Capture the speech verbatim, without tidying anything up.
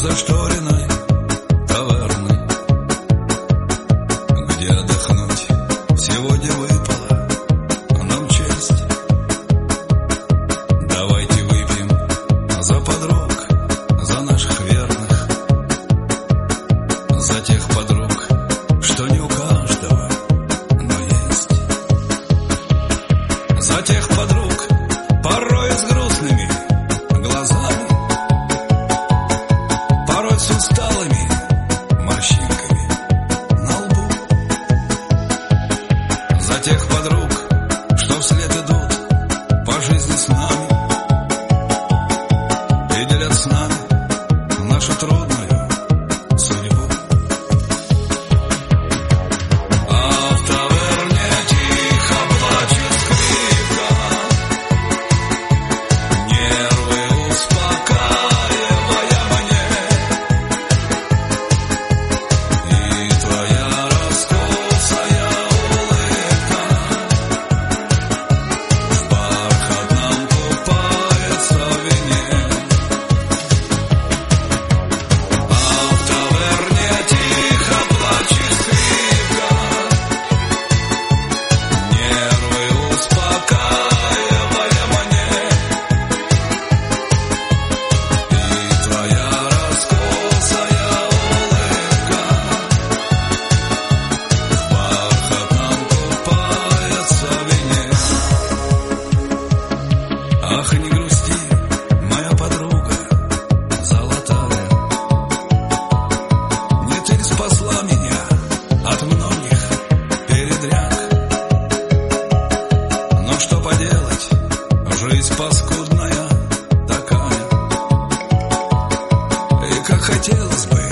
зашторенной таверны, где отдохнуть сегодня выпала нам честь. Давайте выпьем за подруг, за наших верных, за тех подруг, что не у каждого, но есть. За тех подруг, порой с грустными глазами, порой с усталыми морщинками на лбу. За тех подруг, что вслед идут по жизни с нами и делят с нами нашу трудную судьбу. А в таверне тихо плачет скрипка, нервы успокаивая мне. И твоя раскосая улыбка в бархатном купается в вине. А в таверне тихо плачет скрипка, нервы успокаивая мне. И твоя раскосая улыбка в бархатном купается в вине. Ах, не грусти, моя подруга золотая, не ты спасла меня от многих передряг. Но что поделать, жизнь паскудная такая, и как хотелось бы